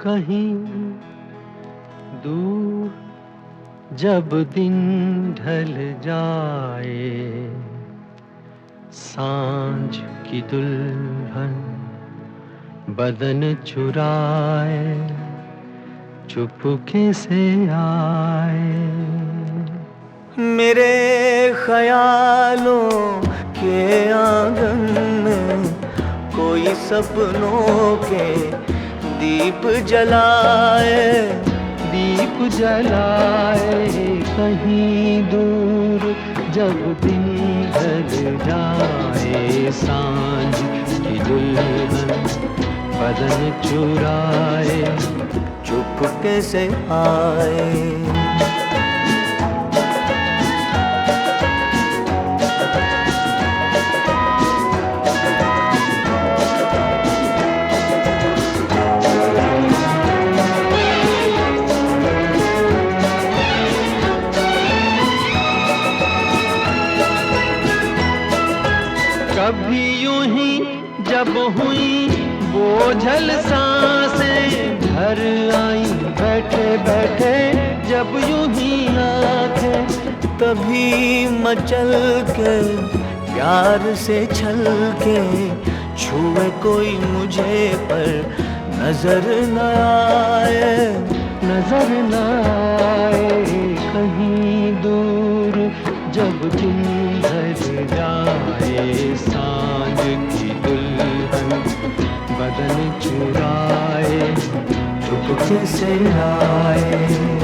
कहीं दूर जब दिन ढल जाए, सांझ की दुल्हन बदन चुराए चुपके से आए। मेरे ख्यालों के आंगन में कोई सपनों के दीप जलाए, दीप जलाए कहीं दूर जब दिन ढल जाए, सांझ की दुल्हन बदन चुराए चुपके से आए। कभी यूं ही जब हुई बोझल सांसें, घर आई बैठे बैठे जब यूं ही आंखें, तभी मचल के प्यार से छल के छुए कोई मुझे पर नजर न आए, नजर न आए कहीं दूर जब दिन ढल जाए, सांझ की दुल्हन बदन चुराए चुपके से आए।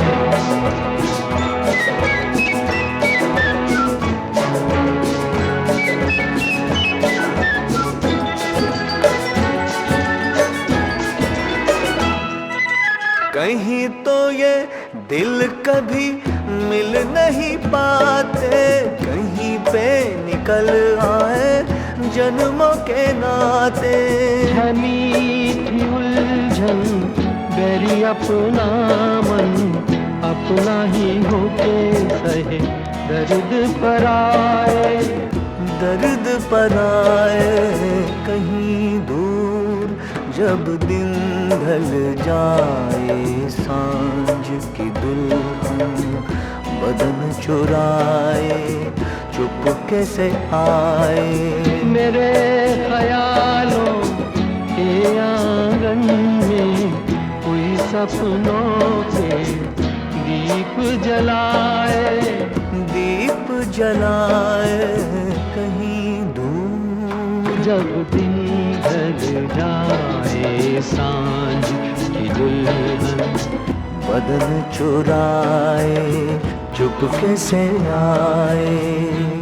कहीं तो ये दिल कभी मिल नहीं पाते, कहीं पे निकल आए जन्मों के नाते। है मीठी उलझन बेरी अपना मन, अपना ही होके सहे दर्द पर आए, दर्द पर आए कहीं दूर जब दिन ढल जाए, सांझ की दुल्हन बदन चुराए चुपके से आए। मेरे ख्यालों के आंगन में कोई सपनों के दीप जलाए, दीप जलाए कहीं दूर जब दिन ढल जाए, सांझ की दुल्हन बदन चुराए चुपके से आए।